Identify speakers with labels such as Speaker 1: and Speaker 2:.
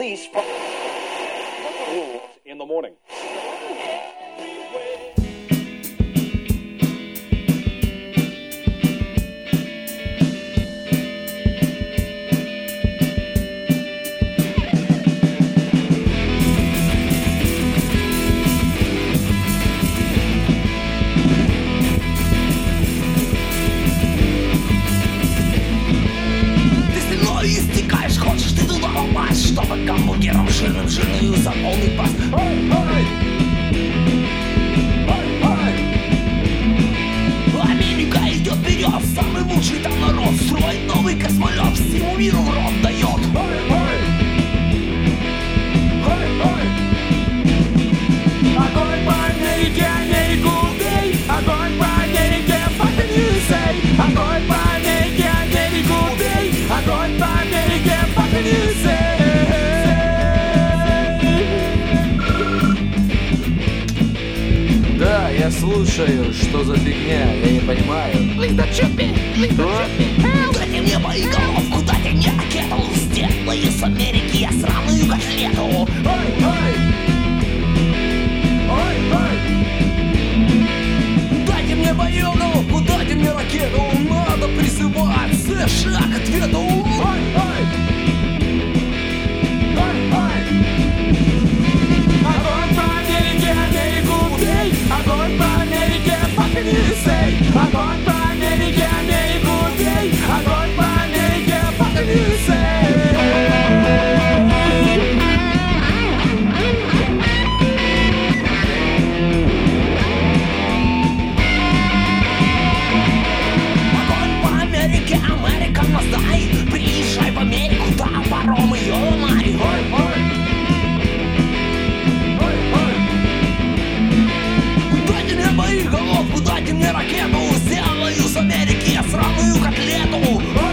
Speaker 1: police from in the morning.
Speaker 2: Чтобы гамбургером жирным жирную заполнить паст. Америка идет вперед, самый лучший там народ. Строит новый космолет, всему миру в рот дает. Огонь по Америке, Америку убей. Огонь по Америке, fuck the USA. Огонь по Америке, Америку убей. Огонь по Америке, fuck the USA.
Speaker 3: Да, я слушаю, что за фигня, я не понимаю.
Speaker 2: Дайте мне боеголовку, дайте мне ракету. Сделаю с Америки я сраную котлету. Дайте мне боеголовку, дайте мне ракету. Надо призывать США к ответу. Огонь по Америке, Америку убей. Огонь по Америке, fuck the USA. Огонь по Америке, Америку убей. Огонь по Америке, fuck the USA. Огонь по Америке, Америка наздай. Приезжай в Америку, там паром ее ломай. Дайте мне боеголовку, дайте мне ракету. Сделаю с Америки я сраную котлету.